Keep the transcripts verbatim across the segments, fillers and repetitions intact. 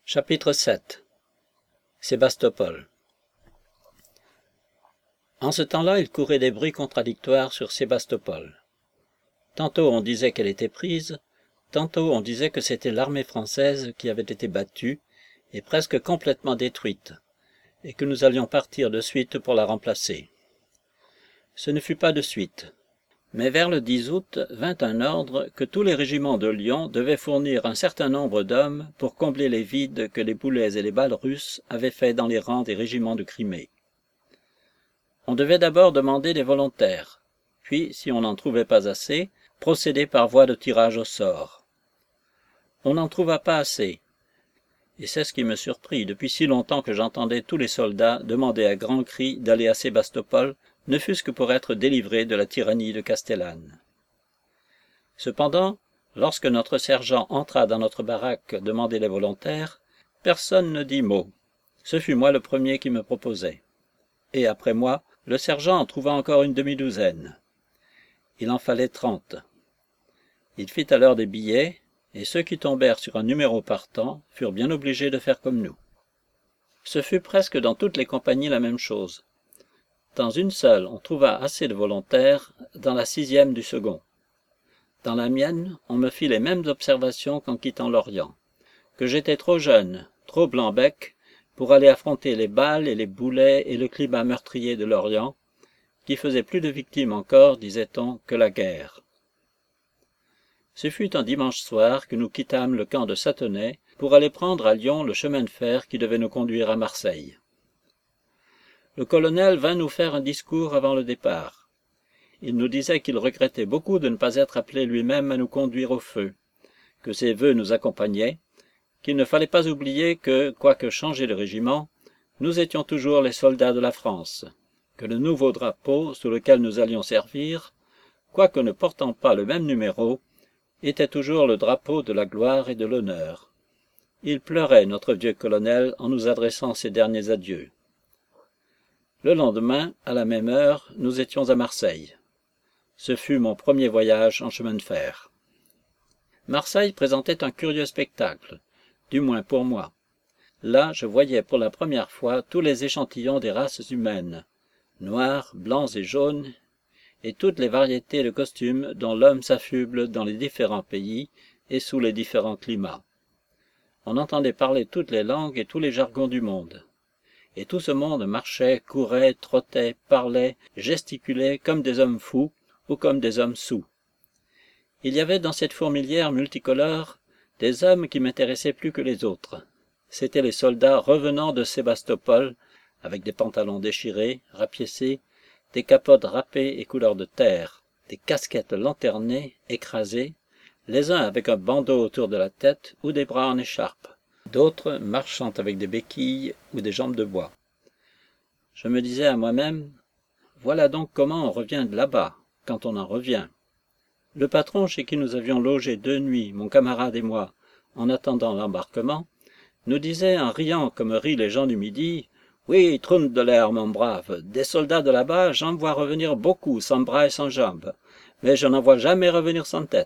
Chapitre sept. Sébastopol. En ce temps-là, il courait des bruits contradictoires sur Sébastopol. Tantôt on disait qu'elle était prise, tantôt on disait que c'était l'armée française qui avait été battue et presque complètement détruite, et que nous allions partir de suite pour la remplacer. Ce ne fut pas de suite. Mais vers le dix août vint un ordre que tous les régiments de Lyon devaient fournir un certain nombre d'hommes pour combler les vides que les boulets et les balles russes avaient faits dans les rangs des régiments de Crimée. On devait d'abord demander des volontaires, puis, si on n'en trouvait pas assez, procéder par voie de tirage au sort. On n'en trouva pas assez, et c'est ce qui me surprit depuis si longtemps que j'entendais tous les soldats demander à grands cris d'aller à Sébastopol, ne fût-ce que pour être délivrés de la tyrannie de Castellane. Cependant, lorsque notre sergent entra dans notre baraque demander les volontaires, personne ne dit mot. Ce fut moi le premier qui me proposai. Et après moi, le sergent en trouva encore une demi-douzaine. Il en fallait trente. Il fit alors des billets, et ceux qui tombèrent sur un numéro partant furent bien obligés de faire comme nous. Ce fut presque dans toutes les compagnies la même chose. Dans une seule, on trouva assez de volontaires, dans la sixième du second. Dans la mienne, on me fit les mêmes observations qu'en quittant l'Orient, que j'étais trop jeune, trop blanc-bec, pour aller affronter les balles et les boulets et le climat meurtrier de l'Orient, qui faisait plus de victimes encore, disait-on, que la guerre. Ce fut un dimanche soir que nous quittâmes le camp de Satenay pour aller prendre à Lyon le chemin de fer qui devait nous conduire à Marseille. Le colonel vint nous faire un discours avant le départ. Il nous disait qu'il regrettait beaucoup de ne pas être appelé lui-même à nous conduire au feu, que ses vœux nous accompagnaient, qu'il ne fallait pas oublier que, quoique changés de régiment, nous étions toujours les soldats de la France, que le nouveau drapeau sous lequel nous allions servir, quoique ne portant pas le même numéro, était toujours le drapeau de la gloire et de l'honneur. Il pleurait, notre vieux colonel, en nous adressant ses derniers adieux. Le lendemain, à la même heure, nous étions à Marseille. Ce fut mon premier voyage en chemin de fer. Marseille présentait un curieux spectacle, du moins pour moi. Là, je voyais pour la première fois tous les échantillons des races humaines, noirs, blancs et jaunes, et toutes les variétés de costumes dont l'homme s'affuble dans les différents pays et sous les différents climats. On entendait parler toutes les langues et tous les jargons du monde. Et tout ce monde marchait, courait, trottait, parlait, gesticulait comme des hommes fous ou comme des hommes saouls. Il y avait dans cette fourmilière multicolore des hommes qui m'intéressaient plus que les autres. C'étaient les soldats revenant de Sébastopol, avec des pantalons déchirés, rapiécés, des capotes râpées et couleur de terre, des casquettes lanternées, écrasées, les uns avec un bandeau autour de la tête ou des bras en écharpe, d'autres marchant avec des béquilles ou des jambes de bois. Je me disais à moi-même, voilà donc comment on revient de là-bas, quand on en revient. Le patron chez qui nous avions logé deux nuits, mon camarade et moi, en attendant l'embarquement, nous disait en riant comme rient les gens du Midi, « Oui, trône de l'air, mon brave, des soldats de là-bas, j'en vois revenir beaucoup sans bras et sans jambes, mais je n'en vois jamais revenir sans tête. »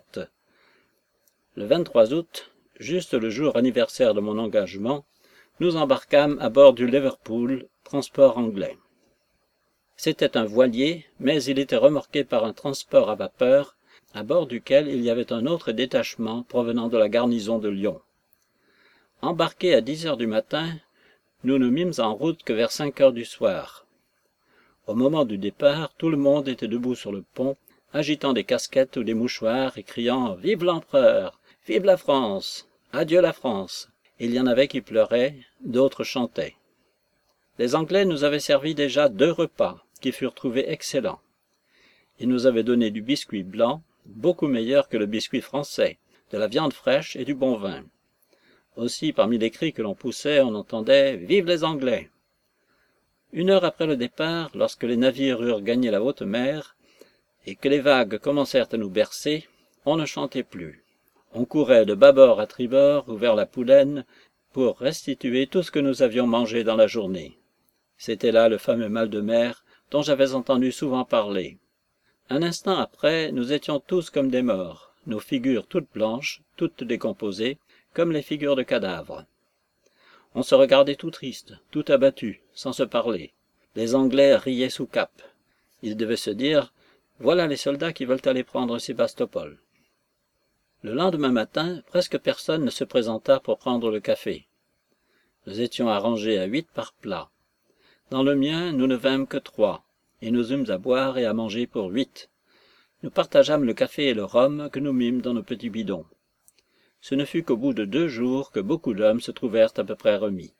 Le vingt-trois août, juste le jour anniversaire de mon engagement, nous embarquâmes à bord du Liverpool, transport anglais. C'était un voilier, mais il était remorqué par un transport à vapeur, à bord duquel il y avait un autre détachement provenant de la garnison de Lyon. Embarqués à dix heures du matin, nous ne mîmes en route que vers cinq heures du soir. Au moment du départ, tout le monde était debout sur le pont, agitant des casquettes ou des mouchoirs et criant « Vive l'empereur ! Vive la France ! Adieu la France !» Il y en avait qui pleuraient, d'autres chantaient. Les Anglais nous avaient servi déjà deux repas, qui furent trouvés excellents. Ils nous avaient donné du biscuit blanc, beaucoup meilleur que le biscuit français, de la viande fraîche et du bon vin. Aussi, parmi les cris que l'on poussait, on entendait « Vive les Anglais !» Une heure après le départ, lorsque les navires eurent gagné la haute mer, et que les vagues commencèrent à nous bercer, on ne chantait plus. On courait de bâbord à tribord ou vers la Poulaine pour restituer tout ce que nous avions mangé dans la journée. C'était là le fameux mal de mer dont j'avais entendu souvent parler. Un instant après, nous étions tous comme des morts, nos figures toutes blanches, toutes décomposées, comme les figures de cadavres. On se regardait tout triste, tout abattu, sans se parler. Les Anglais riaient sous cap. Ils devaient se dire « Voilà les soldats qui veulent aller prendre Sébastopol ». Le lendemain matin, presque personne ne se présenta pour prendre le café. Nous étions arrangés à huit par plat. Dans le mien, nous ne vînmes que trois, et nous eûmes à boire et à manger pour huit. Nous partageâmes le café et le rhum que nous mîmes dans nos petits bidons. Ce ne fut qu'au bout de deux jours que beaucoup d'hommes se trouvèrent à peu près remis.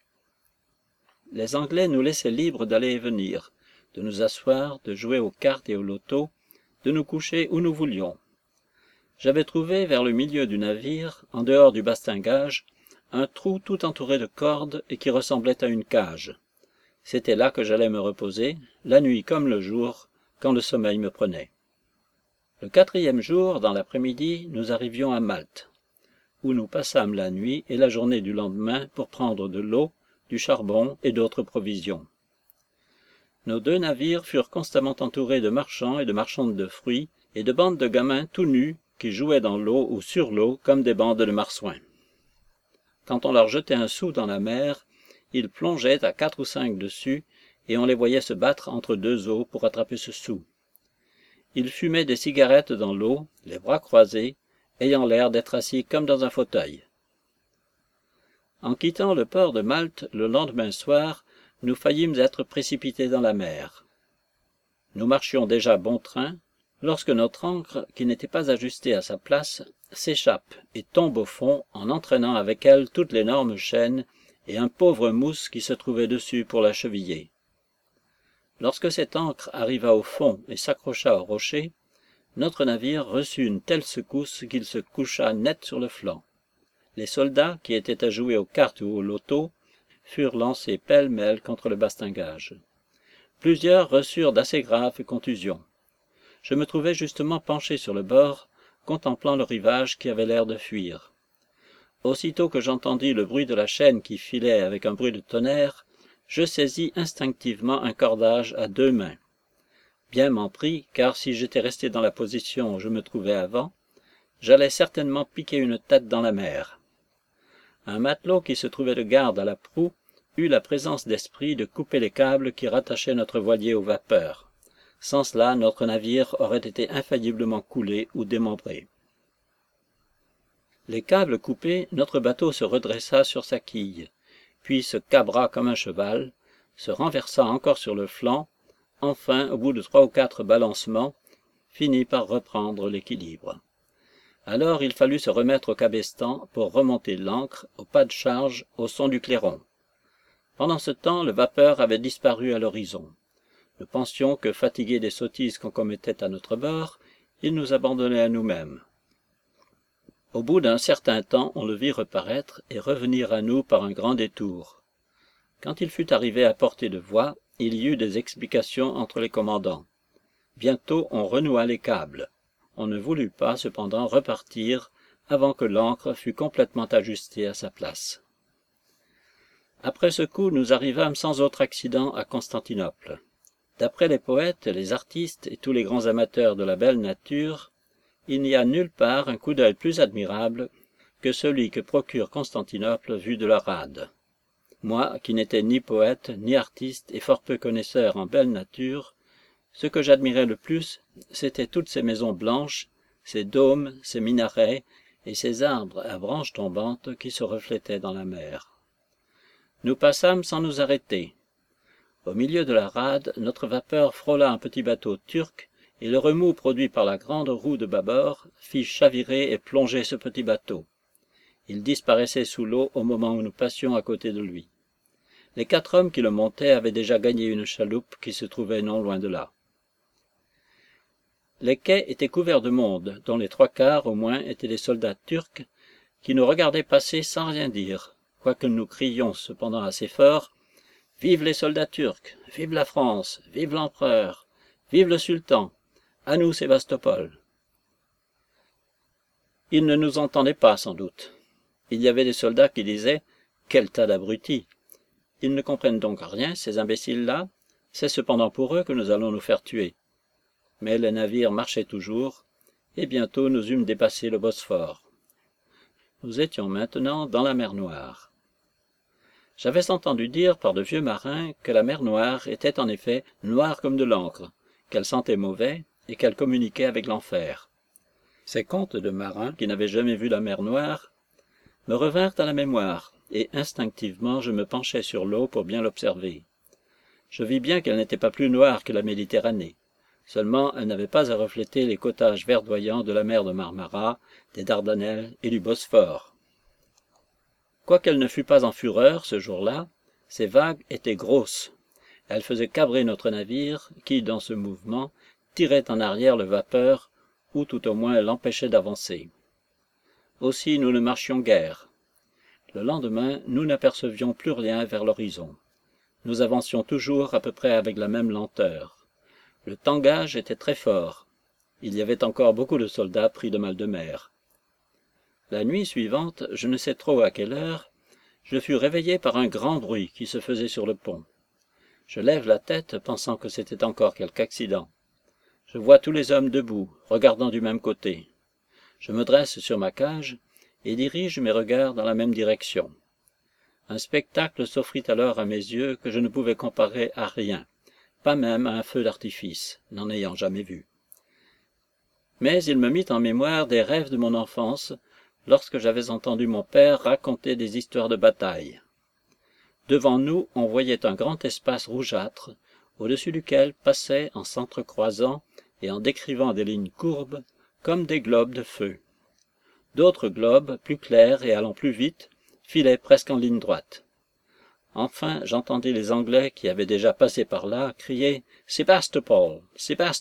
Les Anglais nous laissaient libres d'aller et venir, de nous asseoir, de jouer aux cartes et au loto, de nous coucher où nous voulions. J'avais trouvé vers le milieu du navire, en dehors du bastingage, un trou tout entouré de cordes et qui ressemblait à une cage. C'était là que j'allais me reposer, la nuit comme le jour, quand le sommeil me prenait. Le quatrième jour, dans l'après-midi, nous arrivions à Malte, où nous passâmes la nuit et la journée du lendemain pour prendre de l'eau, du charbon et d'autres provisions. Nos deux navires furent constamment entourés de marchands et de marchandes de fruits et de bandes de gamins tout nus qui jouaient dans l'eau ou sur l'eau comme des bandes de marsouins. Quand on leur jetait un sou dans la mer, ils plongeaient à quatre ou cinq dessus et on les voyait se battre entre deux eaux pour attraper ce sou. Ils fumaient des cigarettes dans l'eau, les bras croisés, ayant l'air d'être assis comme dans un fauteuil. En quittant le port de Malte le lendemain soir, nous faillîmes être précipités dans la mer. Nous marchions déjà bon train, lorsque notre ancre, qui n'était pas ajustée à sa place, s'échappe et tombe au fond en entraînant avec elle toute l'énorme chaîne et un pauvre mousse qui se trouvait dessus pour la cheviller. Lorsque cette ancre arriva au fond et s'accrocha au rocher, notre navire reçut une telle secousse qu'il se coucha net sur le flanc. Les soldats, qui étaient à jouer aux cartes ou au loto, furent lancés pêle-mêle contre le bastingage. Plusieurs reçurent d'assez graves contusions. Je me trouvais justement penché sur le bord, contemplant le rivage qui avait l'air de fuir. Aussitôt que j'entendis le bruit de la chaîne qui filait avec un bruit de tonnerre, je saisis instinctivement un cordage à deux mains. Bien m'en prit, car si j'étais resté dans la position où je me trouvais avant, j'allais certainement piquer une tête dans la mer. Un matelot qui se trouvait de garde à la proue eut la présence d'esprit de couper les câbles qui rattachaient notre voilier aux vapeurs. Sans cela, notre navire aurait été infailliblement coulé ou démembré. Les câbles coupés, notre bateau se redressa sur sa quille, puis se cabra comme un cheval, se renversa encore sur le flanc, enfin, au bout de trois ou quatre balancements, finit par reprendre l'équilibre. Alors il fallut se remettre au cabestan pour remonter l'ancre, au pas de charge, au son du clairon. Pendant ce temps, le vapeur avait disparu à l'horizon. Nous pensions que, fatigués des sottises qu'on commettait à notre bord, il nous abandonnait à nous-mêmes. Au bout d'un certain temps, on le vit reparaître et revenir à nous par un grand détour. Quand il fut arrivé à portée de voix, il y eut des explications entre les commandants. Bientôt on renoua les câbles. On ne voulut pas, cependant, repartir avant que l'ancre fût complètement ajustée à sa place. Après ce coup, nous arrivâmes sans autre accident à Constantinople. D'après les poètes, les artistes et tous les grands amateurs de la belle nature, il n'y a nulle part un coup d'œil plus admirable que celui que procure Constantinople vu de la rade. Moi, qui n'étais ni poète, ni artiste et fort peu connaisseur en belle nature, ce que j'admirais le plus, c'était toutes ces maisons blanches, ces dômes, ces minarets et ces arbres à branches tombantes qui se reflétaient dans la mer. Nous passâmes sans nous arrêter. Au milieu de la rade, notre vapeur frôla un petit bateau turc, et le remous produit par la grande roue de bâbord fit chavirer et plonger ce petit bateau. Il disparaissait sous l'eau au moment où nous passions à côté de lui. Les quatre hommes qui le montaient avaient déjà gagné une chaloupe qui se trouvait non loin de là. Les quais étaient couverts de monde, dont les trois quarts au moins étaient des soldats turcs, qui nous regardaient passer sans rien dire, quoique nous crions cependant assez fort « Vive les soldats turcs! Vive la France! Vive l'empereur! Vive le sultan! À nous Sébastopol !» Ils ne nous entendaient pas, sans doute. Il y avait des soldats qui disaient « Quel tas d'abrutis ! Ils ne comprennent donc rien, ces imbéciles-là. C'est cependant pour eux que nous allons nous faire tuer. » Mais le navire marchait toujours, et bientôt nous eûmes dépassé le Bosphore. Nous étions maintenant dans la mer Noire. J'avais entendu dire par de vieux marins que la mer Noire était en effet noire comme de l'encre, qu'elle sentait mauvais et qu'elle communiquait avec l'enfer. Ces contes de marins qui n'avaient jamais vu la mer Noire me revinrent à la mémoire, et instinctivement je me penchai sur l'eau pour bien l'observer. Je vis bien qu'elle n'était pas plus noire que la Méditerranée. Seulement, elle n'avait pas à refléter les cottages verdoyants de la mer de Marmara, des Dardanelles et du Bosphore. Quoiqu'elle ne fût pas en fureur ce jour-là, ces vagues étaient grosses. Elles faisaient cabrer notre navire, qui, dans ce mouvement, tirait en arrière le vapeur, ou tout au moins l'empêchait d'avancer. Aussi nous ne marchions guère. Le lendemain, nous n'apercevions plus rien vers l'horizon. Nous avancions toujours à peu près avec la même lenteur. Le tangage était très fort. Il y avait encore beaucoup de soldats pris de mal de mer. La nuit suivante, je ne sais trop à quelle heure, je fus réveillé par un grand bruit qui se faisait sur le pont. Je lève la tête, pensant que c'était encore quelque accident. Je vois tous les hommes debout, regardant du même côté. Je me dresse sur ma cage et dirige mes regards dans la même direction. Un spectacle s'offrit alors à mes yeux que je ne pouvais comparer à rien, pas même à un feu d'artifice, n'en ayant jamais vu. Mais il me mit en mémoire des rêves de mon enfance, lorsque j'avais entendu mon père raconter des histoires de bataille. Devant nous, on voyait un grand espace rougeâtre, au-dessus duquel passaient, en s'entrecroisant et en décrivant des lignes courbes, comme des globes de feu. D'autres globes, plus clairs et allant plus vite, filaient presque en ligne droite. Enfin, j'entendis les Anglais qui avaient déjà passé par là crier « Sébastopol, Sébastopol !»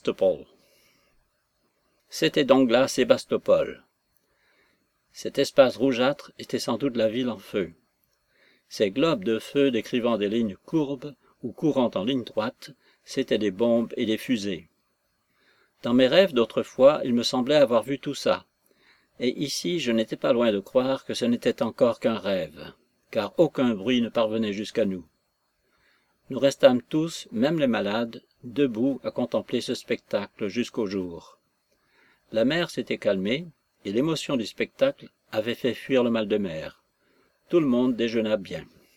C'était donc là Sébastopol. Cet espace rougeâtre était sans doute la ville en feu. Ces globes de feu décrivant des lignes courbes ou courant en ligne droite, c'étaient des bombes et des fusées. Dans mes rêves d'autrefois, il me semblait avoir vu tout ça, et ici je n'étais pas loin de croire que ce n'était encore qu'un rêve, car aucun bruit ne parvenait jusqu'à nous. Nous restâmes tous, même les malades, debout à contempler ce spectacle jusqu'au jour. La mer s'était calmée, et l'émotion du spectacle avait fait fuir le mal de mer. Tout le monde déjeuna bien.